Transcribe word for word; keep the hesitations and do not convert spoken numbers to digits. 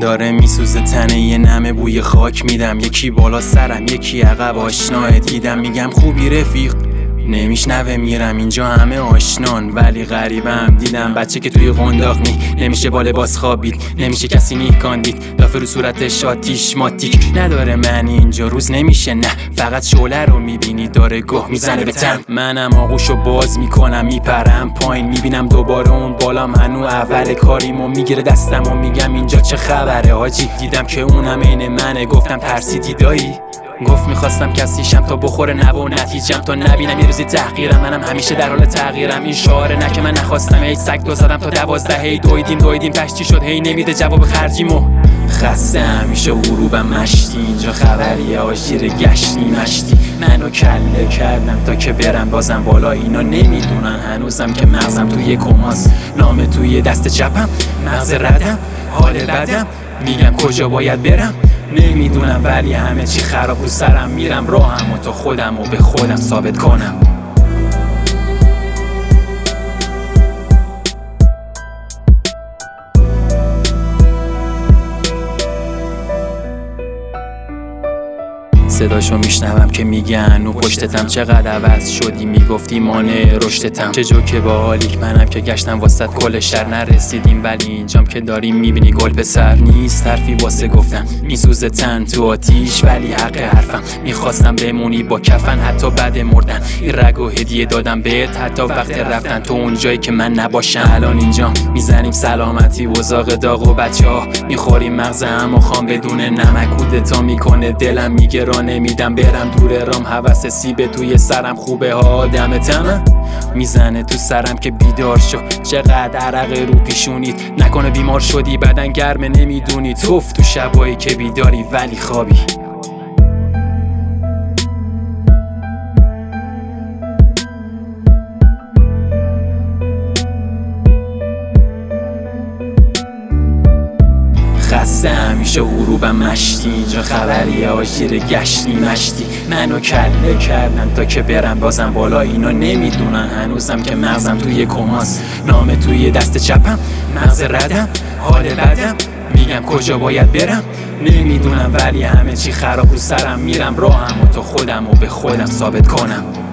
داره میسوزه تنه یه نمه بوی خاک میدم، یکی بالا سرم یکی عقب آشناه دیدم، میگم خوبی رفیق نمیشنوه میرم اینجا همه آشنان ولی غریبم، دیدم بچه که توی قنداق نی نمیشه با لباس خوابید، نمیشه کسی نیکاندید دافه رو صورتش آتیش ماتیک نداره معنی اینجا روز نمیشه نه فقط شعله رو میبینی داره گه میزنه به تن، منم آغوشو باز میکنم میپرم پایین میبینم دوباره اون بالا منو اول کاریمو میگیره دستم و میگم اینجا چه خبره حاجی، دیدم که اونم عین منه گفتم ترسیدی دایی، گفت میخواستم کسیشم تا بخوره نبا و نتیجم تا نبینم یه روزی تحقیرم، منم همیشه در حال تغییرم، این شعاره نه که من نخواستم هی سگ دو زدم تا دوازده هی دویدیم دویدیم تشتی شد هی نمیده جواب خرجیمو خسته همیشه غروبم مشتی اینجا خبریه آژیر گشتی مشتی منو کله کردم تا که برم بازم بالا اینا نمیدونن هنوزم که مغزم توی کماست، نام توی دست چپم مغز ردم حال بدم میگم کجا باید برم نمیدونم ولی همه چی خراب رو سرم میرم راهم و تا خودم و به خودم ثابت کنم. صداشو میشنوم که میگن و پشتتم چقدر عوض شدی، میگفتی مانع رشدتم چه جوکه با حالیک منم که گشتم واسط کل شهر نرسیدیم ولی اینجام که داریم میبینی گل به سر نیست حرفی واسه گفتم میسوزه تن تو آتیش ولی حق حرفم، میخواستم بمونی با کفن حتی بعد مردن، این رگو هدیه دادم بهت حتی وقت رفتن تو اون جایی که من نباشم، الان اینجام میزنیم سلامتی وزاق داغ و بچه ها میخوریم مغز هم و خام بدون نمک کودتا میکنه دلم میگه نمیدم برم دور رام حوث سیبه توی سرم خوبه ها دمتم میزنه تو سرم که بیدار شو چقدر عرق رو پیشونید نکنه بیمار شدی بدن گرمه نمیدونی توف تو شبایی که بیداری ولی خوابی. خسته همیشه غروبم مشتی اینجا خبریه آژیر گشتی مشتی منو کله کردن تا که برم بازم بالا اینا نمیدونن هنوزم که مغزم توی کماست، نام توی دست چپم مغز ردم حال بدم میگم کجا باید برم نمیدونم ولی همه چی خراب رو سرم میرم راهم و تا خودم و به خودم ثابت کنم.